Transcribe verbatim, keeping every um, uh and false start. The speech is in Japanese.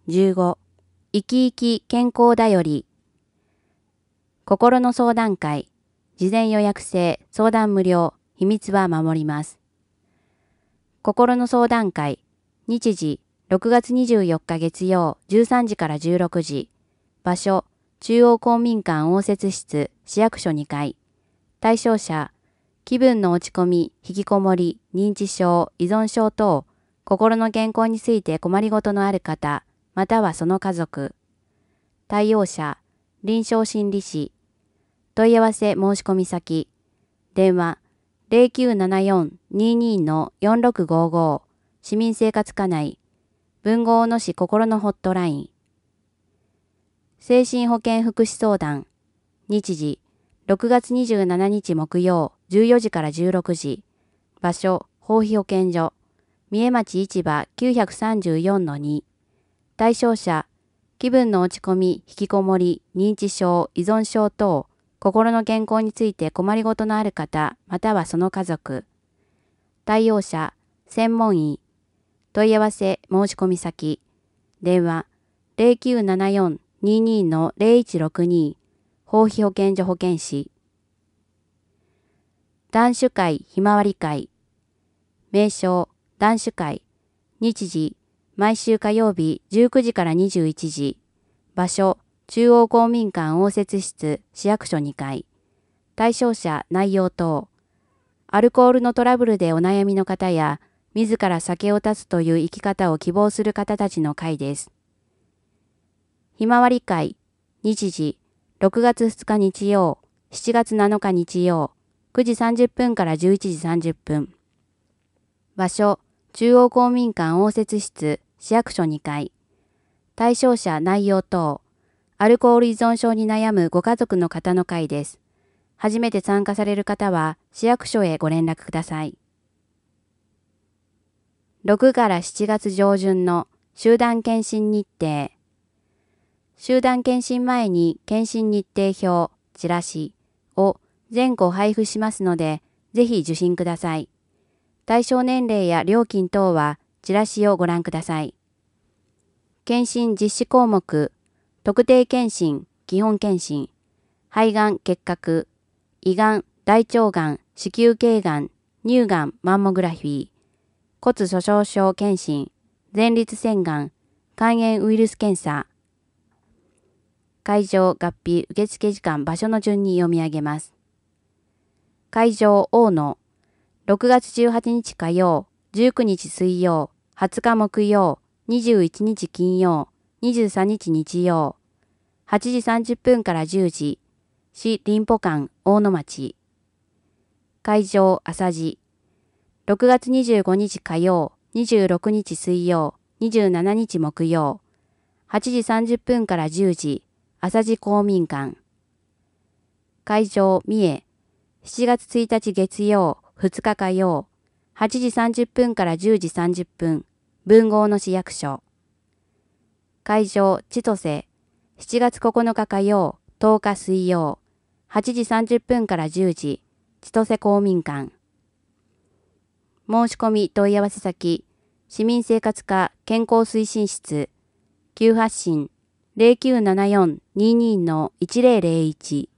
じゅうご、生き生き健康だより。心の相談会、事前予約制、相談無料、秘密は守ります。心の相談会、日時、ろくがつにじゅうよっか月曜、じゅうさんじからじゅうろくじ。場所、中央公民館応接室、市役所にかい。対象者、気分の落ち込み、引きこもり、認知症、依存症等、心の健康について困りごとのある方、またはその家族。対応者、臨床心理士。問い合わせ申し込み先。電話、ゼロきゅうななよん にーにー のよんろくごーごー。市民生活課内。豊後大野市心のホットライン。精神保健福祉相談。日時、ろくがつにじゅうしちにち木曜、じゅうよじからじゅうろくじ。場所、豊肥保健所。三重町市場 きゅうひゃくさんじゅうよんのに。対象者、気分の落ち込み、引きこもり、認知症、依存症等、心の健康について困りごとのある方、またはその家族。対応者、専門医。問い合わせ申し込み先。電話、ゼロきゅうななよん にーにー のゼロいちろくに。豊肥保健所保健師。男子会ひまわり会。名称、男子会。日時、毎週火曜日じゅうくじからにじゅういちじ。場所、中央公民館応接室、市役所にかい。対象者、内容等。アルコールのトラブルでお悩みの方や、自ら酒を断つという生き方を希望する方たちの会です。ひまわり会。日時、ろくがつふつか日曜、しちがつなのか日曜、くじさんじゅっぷんからじゅういちじさんじゅっぷん。場所、中央公民館応接室、市役所にかい。対象者内容等。アルコール依存症に悩むご家族の方の会です。初めて参加される方は、市役所へご連絡ください。ろくからしちがつ上旬の集団検診日程。集団検診前に検診日程表、チラシを全個配布しますので、ぜひ受診ください。対象年齢や料金等はチラシをご覧ください。検診実施項目、特定検診、基本検診、肺がん結核、胃がん、大腸がん、子宮頸がん、乳がん、マンモグラフィー、骨粗鬆症検診、前立腺がん、肝炎ウイルス検査。会場、月日、受付時間、場所の順に読み上げます。会場、大野。ろくがつじゅうはちにち火曜、じゅうくにち水曜、はつか木曜、にじゅういちにち金曜、にじゅうさんにち日曜。はちじさんじゅっぷんからじゅうじ。市林保館、大野町。会場、朝路。ろくがつにじゅうごにち火曜、にじゅうろくにち水曜、にじゅうしちにち木曜。はちじさんじゅっぷんからじゅうじ。朝路公民館。会場、三重。しちがつついたち月曜、ふつか火曜。はちじさんじゅっぷんからじゅうじさんじゅっぷん。豊後大野市役所。会場、千歳。しちがつここのか火曜、とおか水曜。はちじさんじゅっぷんからじゅうじ。千歳公民館。申し込み問い合わせ先、市民生活課健康推進室、急発進ゼロきゅうななよん にーにー のいちゼロゼロいち。